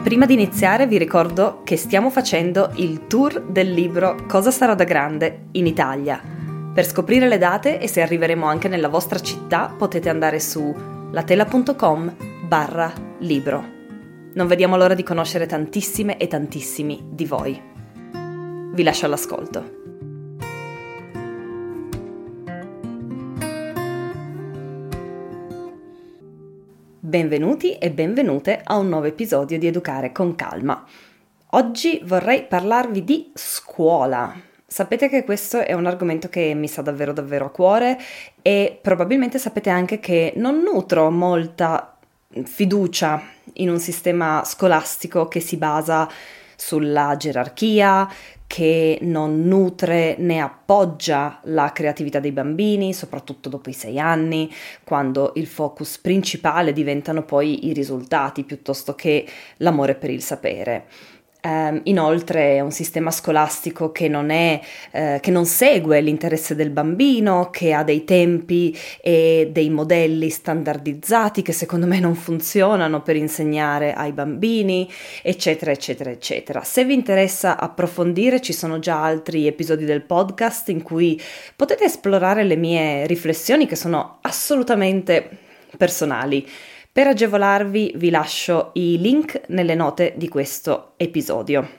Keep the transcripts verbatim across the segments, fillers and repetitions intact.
Prima di iniziare vi ricordo che stiamo facendo il tour del libro Cosa sarà da grande in Italia. Per scoprire le date e se arriveremo anche nella vostra città potete andare su latela.com barra libro. Non vediamo l'ora di conoscere tantissime e tantissimi di voi. Vi lascio all'ascolto. Benvenuti e benvenute a un nuovo episodio di Educare con Calma. Oggi vorrei parlarvi di scuola. Sapete che questo è un argomento che mi sta davvero davvero a cuore e probabilmente sapete anche che non nutro molta fiducia in un sistema scolastico che si basa sulla gerarchia, che non nutre né appoggia la creatività dei bambini, soprattutto dopo i sei anni, quando il focus principale diventano poi i risultati piuttosto che l'amore per il sapere. Um, inoltre è un sistema scolastico che non è, uh, che non segue l'interesse del bambino, che ha dei tempi e dei modelli standardizzati che secondo me non funzionano per insegnare ai bambini, eccetera, eccetera, eccetera. Se vi interessa approfondire, ci sono già altri episodi del podcast in cui potete esplorare le mie riflessioni che sono assolutamente personali. Per agevolarvi vi lascio i link nelle note di questo episodio.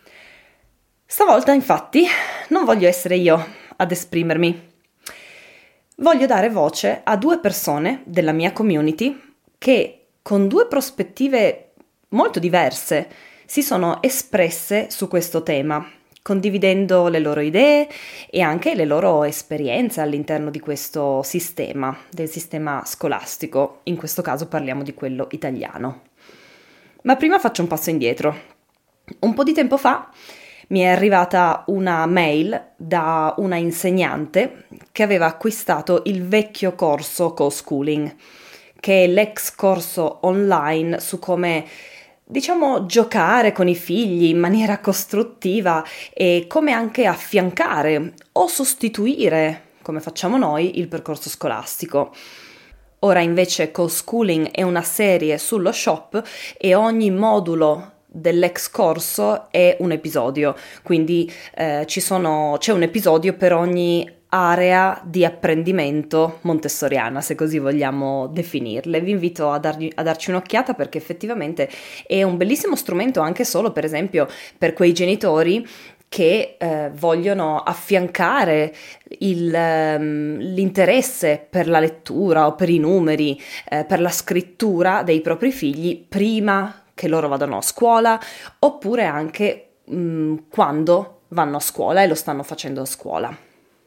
Stavolta infatti non voglio essere io ad esprimermi. Voglio dare voce a due persone della mia community che con due prospettive molto diverse si sono espresse su questo tema, condividendo le loro idee e anche le loro esperienze all'interno di questo sistema, del sistema scolastico. In questo caso parliamo di quello italiano. Ma prima faccio un passo indietro. Un po' di tempo fa mi è arrivata una mail da una insegnante che aveva acquistato il vecchio corso Co-Schooling, che è l'ex corso online su come diciamo giocare con i figli in maniera costruttiva e come anche affiancare o sostituire, come facciamo noi, il percorso scolastico. Ora invece Co-Schooling è una serie sullo shop e ogni modulo dell'ex corso è un episodio, quindi eh, ci sono, c'è un episodio per ogni area di apprendimento montessoriana, se così vogliamo definirle. Vi invito a, dargli, a darci un'occhiata perché effettivamente è un bellissimo strumento anche solo, per esempio, per quei genitori che eh, vogliono affiancare il, um, l'interesse per la lettura o per i numeri, eh, per la scrittura dei propri figli prima che loro vadano a scuola oppure anche um, quando vanno a scuola e lo stanno facendo a scuola.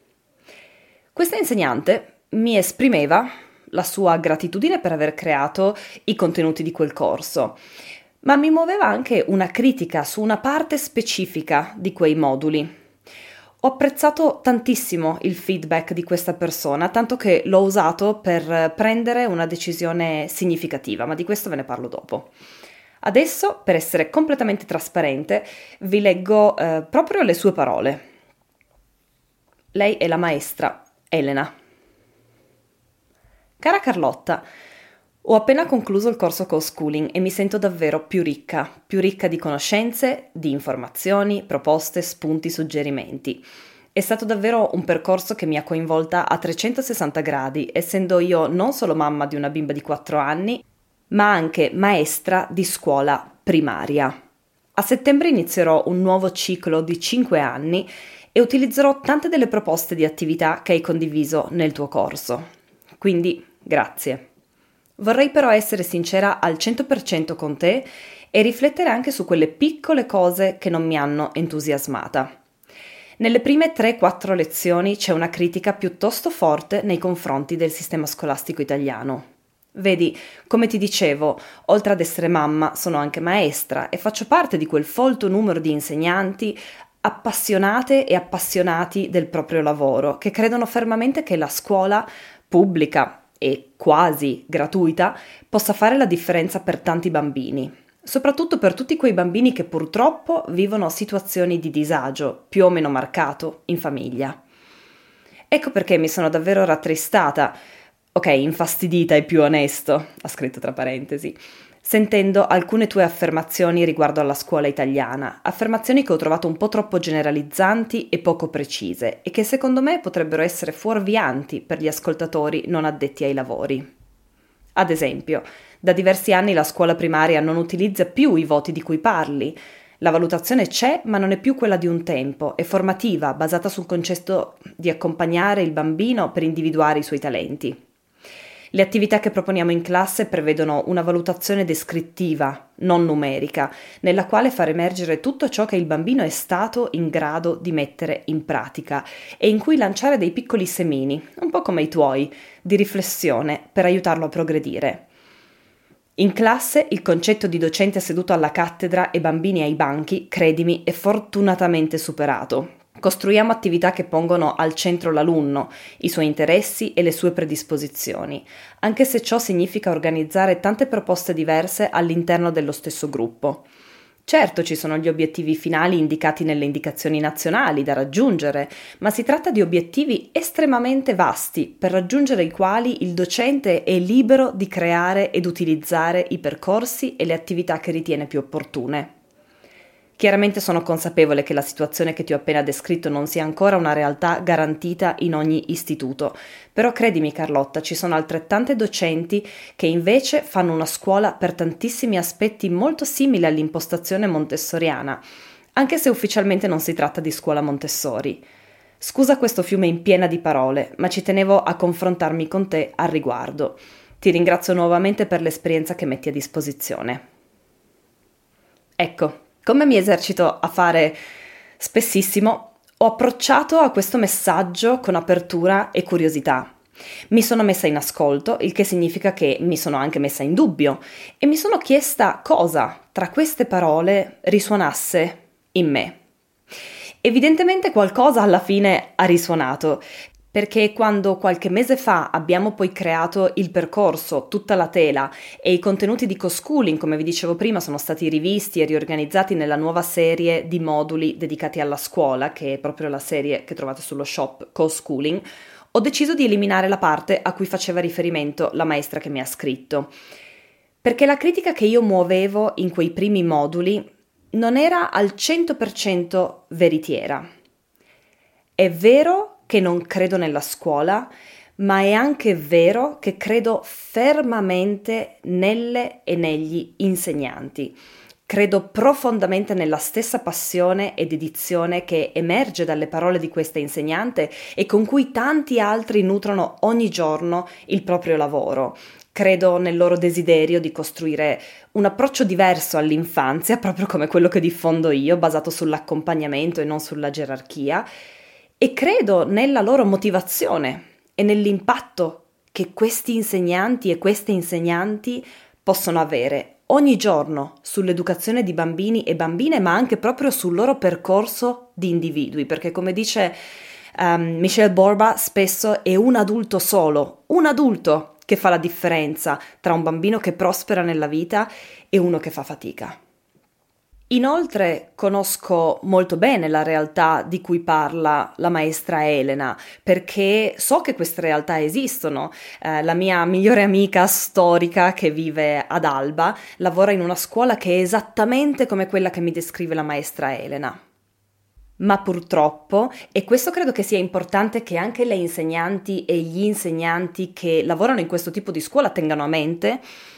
Questa insegnante mi esprimeva la sua gratitudine per aver creato i contenuti di quel corso, ma mi muoveva anche una critica su una parte specifica di quei moduli. Ho apprezzato tantissimo il feedback di questa persona, tanto che l'ho usato per prendere una decisione significativa, ma di questo ve ne parlo dopo. Adesso, per essere completamente trasparente, vi leggo eh, proprio le sue parole. Lei è la maestra Elena. Cara Carlotta, ho appena concluso il corso Co-Schooling e mi sento davvero più ricca, più ricca di conoscenze, di informazioni, proposte, spunti, suggerimenti. È stato davvero un percorso che mi ha coinvolta a trecentosessanta gradi, essendo io non solo mamma di una bimba di quattro anni, ma anche maestra di scuola primaria. A settembre inizierò un nuovo ciclo di cinque anni e utilizzerò tante delle proposte di attività che hai condiviso nel tuo corso. Quindi, grazie. Vorrei però essere sincera al cento per cento con te e riflettere anche su quelle piccole cose che non mi hanno entusiasmata. Nelle prime tre quattro lezioni c'è una critica piuttosto forte nei confronti del sistema scolastico italiano. Vedi, come ti dicevo, oltre ad essere mamma, sono anche maestra e faccio parte di quel folto numero di insegnanti appassionate e appassionati del proprio lavoro, che credono fermamente che la scuola pubblica e quasi gratuita possa fare la differenza per tanti bambini, soprattutto per tutti quei bambini che purtroppo vivono situazioni di disagio più o meno marcato in famiglia. Ecco perché mi sono davvero rattristata, ok, infastidita è più onesto, ha scritto tra parentesi, sentendo alcune tue affermazioni riguardo alla scuola italiana, affermazioni che ho trovato un po' troppo generalizzanti e poco precise e che secondo me potrebbero essere fuorvianti per gli ascoltatori non addetti ai lavori. Ad esempio, da diversi anni la scuola primaria non utilizza più i voti di cui parli. La valutazione c'è, ma non è più quella di un tempo, è formativa, basata sul concetto di accompagnare il bambino per individuare i suoi talenti. Le attività che proponiamo in classe prevedono una valutazione descrittiva, non numerica, nella quale far emergere tutto ciò che il bambino è stato in grado di mettere in pratica e in cui lanciare dei piccoli semini, un po' come i tuoi, di riflessione per aiutarlo a progredire. In classe il concetto di docente seduto alla cattedra e bambini ai banchi, credimi, è fortunatamente superato. Costruiamo attività che pongono al centro l'alunno, i suoi interessi e le sue predisposizioni, anche se ciò significa organizzare tante proposte diverse all'interno dello stesso gruppo. Certo, ci sono gli obiettivi finali indicati nelle indicazioni nazionali da raggiungere, ma si tratta di obiettivi estremamente vasti per raggiungere i quali il docente è libero di creare ed utilizzare i percorsi e le attività che ritiene più opportune. Chiaramente sono consapevole che la situazione che ti ho appena descritto non sia ancora una realtà garantita in ogni istituto, però credimi Carlotta, ci sono altrettante docenti che invece fanno una scuola per tantissimi aspetti molto simile all'impostazione montessoriana, anche se ufficialmente non si tratta di scuola Montessori. Scusa questo fiume in piena di parole, ma ci tenevo a confrontarmi con te al riguardo. Ti ringrazio nuovamente per l'esperienza che metti a disposizione. Ecco. Come mi esercito a fare spessissimo, ho approcciato a questo messaggio con apertura e curiosità. Mi sono messa in ascolto, il che significa che mi sono anche messa in dubbio e mi sono chiesta cosa tra queste parole risuonasse in me. Evidentemente qualcosa alla fine ha risuonato, perché quando qualche mese fa abbiamo poi creato il percorso, tutta la tela e i contenuti di co-schooling, come vi dicevo prima, sono stati rivisti e riorganizzati nella nuova serie di moduli dedicati alla scuola, che è proprio la serie che trovate sullo shop co-schooling, ho deciso di eliminare la parte a cui faceva riferimento la maestra che mi ha scritto. Perché la critica che io muovevo in quei primi moduli non era al cento per cento veritiera. È vero che non credo nella scuola, ma è anche vero che credo fermamente nelle e negli insegnanti. Credo profondamente nella stessa passione e dedizione che emerge dalle parole di questa insegnante e con cui tanti altri nutrono ogni giorno il proprio lavoro. Credo nel loro desiderio di costruire un approccio diverso all'infanzia, proprio come quello che diffondo io, basato sull'accompagnamento e non sulla gerarchia, e credo nella loro motivazione e nell'impatto che questi insegnanti e queste insegnanti possono avere ogni giorno sull'educazione di bambini e bambine, ma anche proprio sul loro percorso di individui, perché come dice um, Michelle Borba, spesso è un adulto solo, un adulto che fa la differenza tra un bambino che prospera nella vita e uno che fa fatica. Inoltre conosco molto bene la realtà di cui parla la maestra Elena, perché so che queste realtà esistono. Eh, la mia migliore amica storica che vive ad Alba lavora in una scuola che è esattamente come quella che mi descrive la maestra Elena. Ma purtroppo, e questo credo che sia importante che anche le insegnanti e gli insegnanti che lavorano in questo tipo di scuola tengano a mente,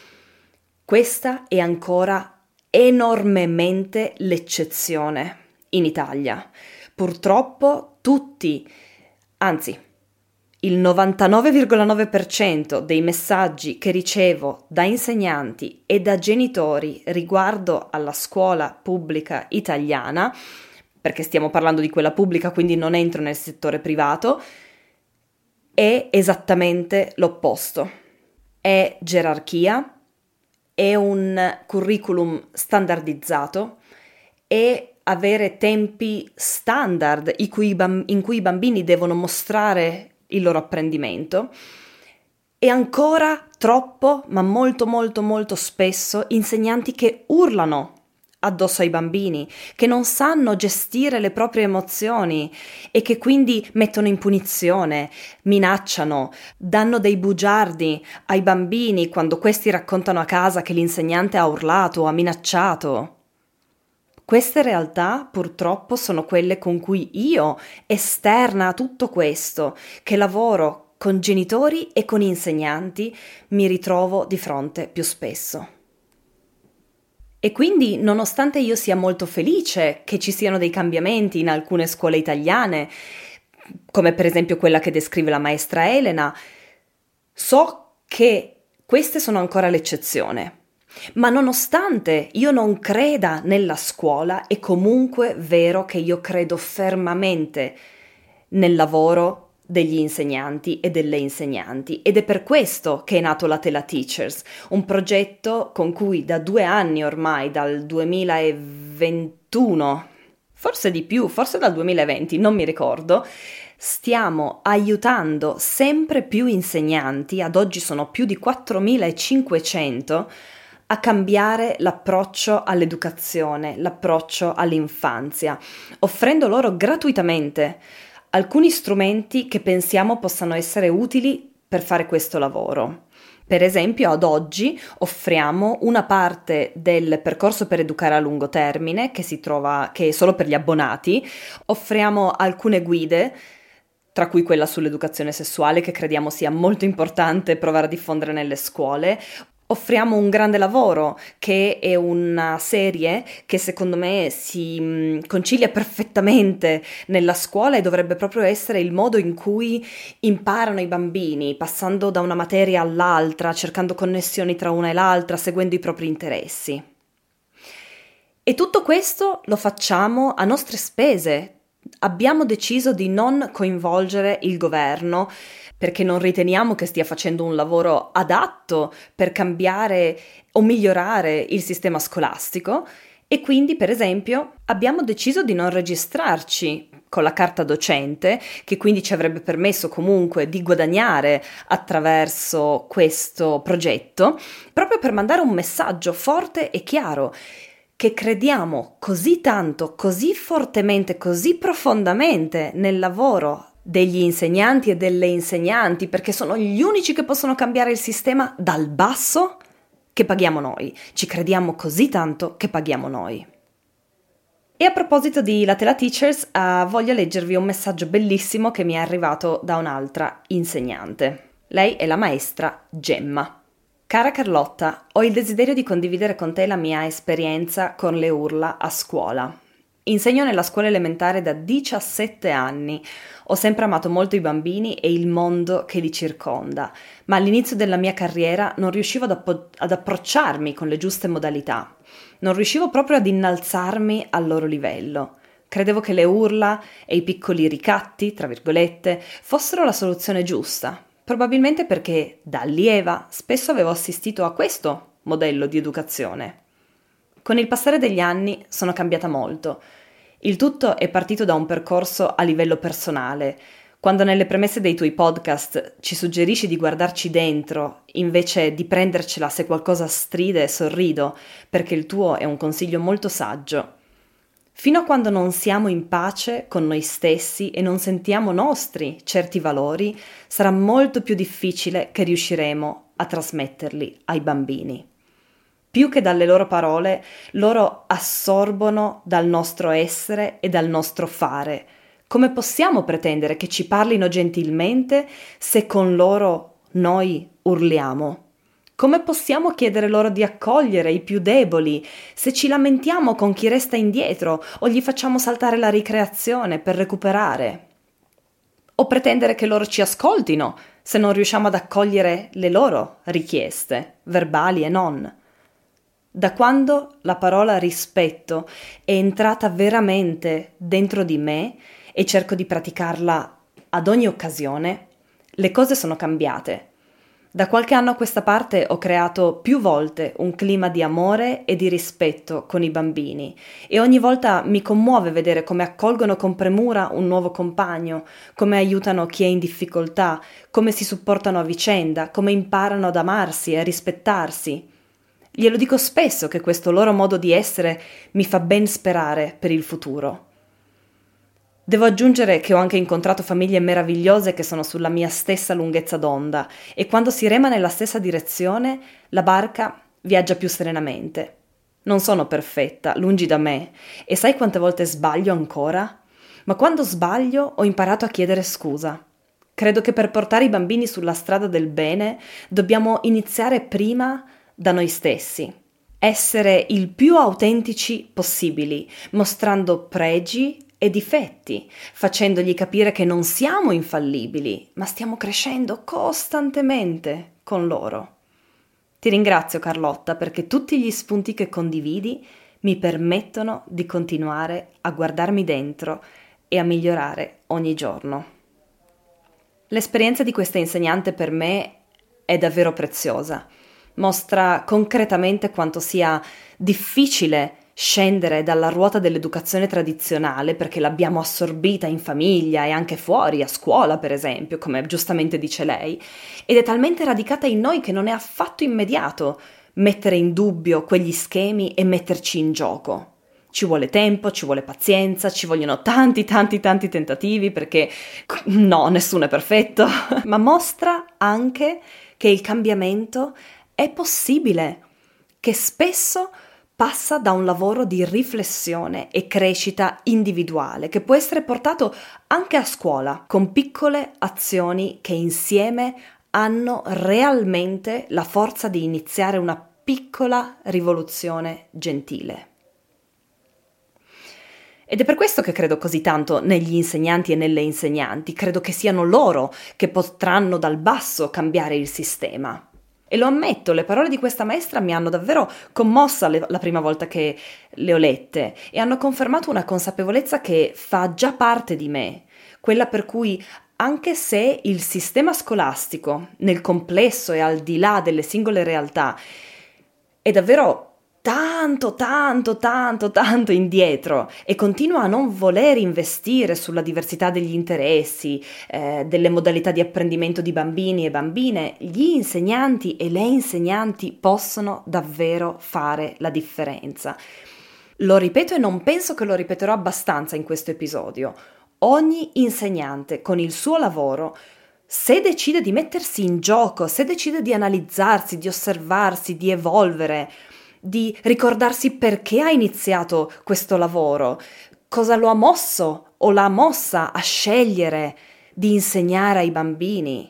questa è ancora enormemente l'eccezione in Italia. Purtroppo tutti, anzi il novantanove virgola nove per cento dei messaggi che ricevo da insegnanti e da genitori riguardo alla scuola pubblica italiana, perché stiamo parlando di quella pubblica, quindi non entro nel settore privato, è esattamente l'opposto. È gerarchia, è un curriculum standardizzato, è avere tempi standard in cui, i bamb- in cui i bambini devono mostrare il loro apprendimento e ancora troppo, ma molto molto molto spesso, insegnanti che urlano addosso ai bambini, che non sanno gestire le proprie emozioni e che quindi mettono in punizione, minacciano, danno dei bugiardi ai bambini quando questi raccontano a casa che l'insegnante ha urlato o ha minacciato. Queste realtà purtroppo sono quelle con cui io, esterna a tutto questo, che lavoro con genitori e con insegnanti, mi ritrovo di fronte più spesso. E quindi, nonostante io sia molto felice che ci siano dei cambiamenti in alcune scuole italiane, come per esempio quella che descrive la maestra Elena, so che queste sono ancora l'eccezione. Ma nonostante io non creda nella scuola, è comunque vero che io credo fermamente nel lavoro degli insegnanti e delle insegnanti, ed è per questo che è nato la Tela Teachers, un progetto con cui da due anni ormai, dal duemilaventuno, forse di più, forse dal duemilaventi, non mi ricordo, stiamo aiutando sempre più insegnanti, ad oggi sono più di quattromilacinquecento, a cambiare l'approccio all'educazione, l'approccio all'infanzia, offrendo loro gratuitamente alcuni strumenti che pensiamo possano essere utili per fare questo lavoro. Per esempio, ad oggi offriamo una parte del percorso per educare a lungo termine, che si trova, che è solo per gli abbonati, offriamo alcune guide, tra cui quella sull'educazione sessuale, che crediamo sia molto importante provare a diffondere nelle scuole. Offriamo un grande lavoro, che è una serie che secondo me si mh, concilia perfettamente nella scuola e dovrebbe proprio essere il modo in cui imparano i bambini, passando da una materia all'altra, cercando connessioni tra una e l'altra, seguendo i propri interessi. E tutto questo lo facciamo a nostre spese. Abbiamo deciso di non coinvolgere il governo perché non riteniamo che stia facendo un lavoro adatto per cambiare o migliorare il sistema scolastico e quindi, per esempio, abbiamo deciso di non registrarci con la carta docente, che quindi ci avrebbe permesso comunque di guadagnare attraverso questo progetto, proprio per mandare un messaggio forte e chiaro che crediamo così tanto, così fortemente, così profondamente nel lavoro degli insegnanti e delle insegnanti, perché sono gli unici che possono cambiare il sistema dal basso, che paghiamo noi. Ci crediamo così tanto che paghiamo noi. E a proposito di La Tela Teachers, uh, voglio leggervi un messaggio bellissimo che mi è arrivato da un'altra insegnante. Lei è la maestra Gemma. Cara Carlotta, ho il desiderio di condividere con te la mia esperienza con le urla a scuola. Insegno nella scuola elementare da diciassette anni. Ho sempre amato molto i bambini e il mondo che li circonda, ma all'inizio della mia carriera non riuscivo ad, appo- ad approcciarmi con le giuste modalità. Non riuscivo proprio ad innalzarmi al loro livello. Credevo che le urla e i piccoli ricatti, tra virgolette, fossero la soluzione giusta. Probabilmente perché, da allieva, spesso avevo assistito a questo modello di educazione. Con il passare degli anni sono cambiata molto. Il tutto è partito da un percorso a livello personale. Quando nelle premesse dei tuoi podcast ci suggerisci di guardarci dentro, invece di prendercela se qualcosa stride, sorrido, perché il tuo è un consiglio molto saggio. Fino a quando non siamo in pace con noi stessi e non sentiamo nostri certi valori, sarà molto più difficile che riusciremo a trasmetterli ai bambini. Più che dalle loro parole, loro assorbono dal nostro essere e dal nostro fare. Come possiamo pretendere che ci parlino gentilmente se con loro noi urliamo? Come possiamo chiedere loro di accogliere i più deboli se ci lamentiamo con chi resta indietro o gli facciamo saltare la ricreazione per recuperare? O pretendere che loro ci ascoltino se non riusciamo ad accogliere le loro richieste, verbali e non? Da quando la parola rispetto è entrata veramente dentro di me e cerco di praticarla ad ogni occasione, le cose sono cambiate. Da qualche anno a questa parte ho creato più volte un clima di amore e di rispetto con i bambini e ogni volta mi commuove vedere come accolgono con premura un nuovo compagno, come aiutano chi è in difficoltà, come si supportano a vicenda, come imparano ad amarsi e a rispettarsi. Glielo dico spesso che questo loro modo di essere mi fa ben sperare per il futuro. Devo aggiungere che ho anche incontrato famiglie meravigliose che sono sulla mia stessa lunghezza d'onda e quando si rema nella stessa direzione, la barca viaggia più serenamente. Non sono perfetta, lungi da me, e sai quante volte sbaglio ancora? Ma quando sbaglio ho imparato a chiedere scusa. Credo che per portare i bambini sulla strada del bene dobbiamo iniziare prima da noi stessi. Essere il più autentici possibili, mostrando pregi e difetti, facendogli capire che non siamo infallibili, ma stiamo crescendo costantemente con loro. Ti ringrazio Carlotta perché tutti gli spunti che condividi mi permettono di continuare a guardarmi dentro e a migliorare ogni giorno. L'esperienza di questa insegnante per me è davvero preziosa. Mostra concretamente quanto sia difficile scendere dalla ruota dell'educazione tradizionale perché l'abbiamo assorbita in famiglia e anche fuori, a scuola per esempio, come giustamente dice lei, ed è talmente radicata in noi che non è affatto immediato mettere in dubbio quegli schemi e metterci in gioco. Ci vuole tempo, ci vuole pazienza, ci vogliono tanti tanti tanti tentativi perché no, nessuno è perfetto, ma mostra anche che il cambiamento è possibile, che spesso passa da un lavoro di riflessione e crescita individuale, che può essere portato anche a scuola, con piccole azioni che insieme hanno realmente la forza di iniziare una piccola rivoluzione gentile. Ed è per questo che credo così tanto negli insegnanti e nelle insegnanti, credo che siano loro che potranno dal basso cambiare il sistema. E lo ammetto, le parole di questa maestra mi hanno davvero commossa le, la prima volta che le ho lette e hanno confermato una consapevolezza che fa già parte di me, quella per cui anche se il sistema scolastico nel complesso e al di là delle singole realtà è davvero tanto, tanto, tanto, tanto indietro e continua a non voler investire sulla diversità degli interessi, eh, delle modalità di apprendimento di bambini e bambine, gli insegnanti e le insegnanti possono davvero fare la differenza. Lo ripeto e non penso che lo ripeterò abbastanza in questo episodio. Ogni insegnante con il suo lavoro, se decide di mettersi in gioco, se decide di analizzarsi, di osservarsi, di evolvere, di ricordarsi perché ha iniziato questo lavoro, cosa lo ha mosso o l'ha mossa a scegliere di insegnare ai bambini,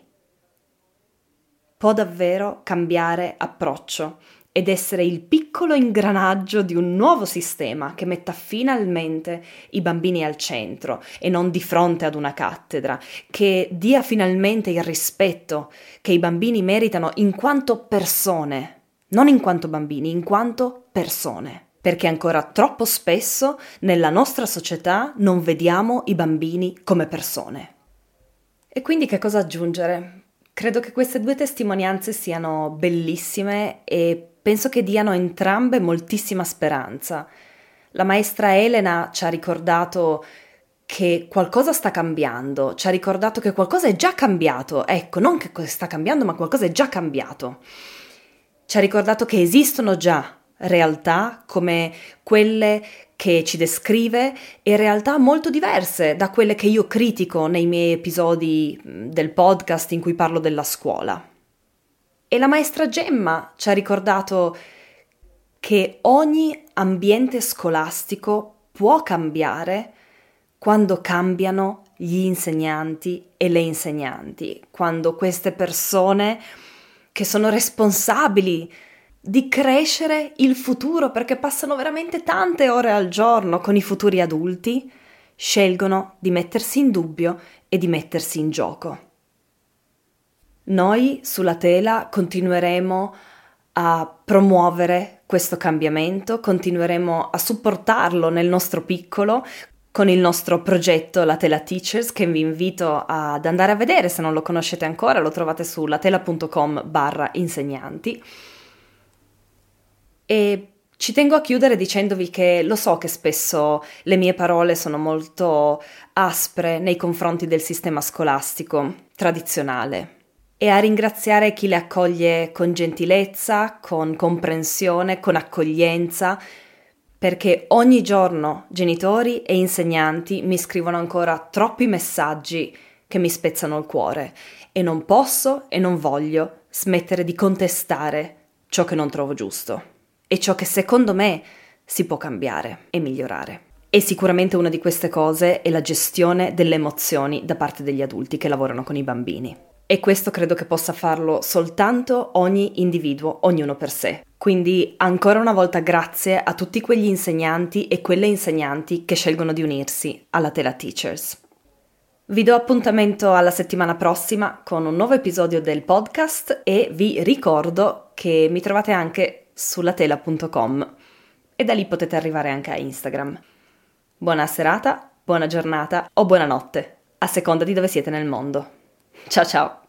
può davvero cambiare approccio ed essere il piccolo ingranaggio di un nuovo sistema che metta finalmente i bambini al centro e non di fronte ad una cattedra, che dia finalmente il rispetto che i bambini meritano in quanto persone. Non in quanto bambini, in quanto persone, perché ancora troppo spesso nella nostra società non vediamo i bambini come persone. E quindi che cosa aggiungere? Credo che queste due testimonianze siano bellissime e penso che diano entrambe moltissima speranza. La maestra Elena ci ha ricordato che qualcosa sta cambiando, ci ha ricordato che qualcosa è già cambiato, ecco, non che sta cambiando, ma qualcosa è già cambiato. Ci ha ricordato che esistono già realtà come quelle che ci descrive e realtà molto diverse da quelle che io critico nei miei episodi del podcast in cui parlo della scuola. E la maestra Gemma ci ha ricordato che ogni ambiente scolastico può cambiare quando cambiano gli insegnanti e le insegnanti, quando queste persone che sono responsabili di crescere il futuro perché passano veramente tante ore al giorno con i futuri adulti, scelgono di mettersi in dubbio e di mettersi in gioco. Noi sulla tela continueremo a promuovere questo cambiamento, continueremo a supportarlo nel nostro piccolo, con il nostro progetto La Tela Teachers, che vi invito ad andare a vedere se non lo conoscete ancora, lo trovate su latela.com barra insegnanti. E ci tengo a chiudere dicendovi che lo so che spesso le mie parole sono molto aspre nei confronti del sistema scolastico tradizionale e a ringraziare chi le accoglie con gentilezza, con comprensione, con accoglienza, perché ogni giorno genitori e insegnanti mi scrivono ancora troppi messaggi che mi spezzano il cuore e non posso e non voglio smettere di contestare ciò che non trovo giusto e ciò che secondo me si può cambiare e migliorare. E sicuramente una di queste cose è la gestione delle emozioni da parte degli adulti che lavorano con i bambini. E questo credo che possa farlo soltanto ogni individuo, ognuno per sé. Quindi ancora una volta grazie a tutti quegli insegnanti e quelle insegnanti che scelgono di unirsi alla Tela Teachers. Vi do appuntamento alla settimana prossima con un nuovo episodio del podcast e vi ricordo che mi trovate anche sulla tela punto com e da lì potete arrivare anche a Instagram. Buona serata, buona giornata o buonanotte, a seconda di dove siete nel mondo. Ciao ciao!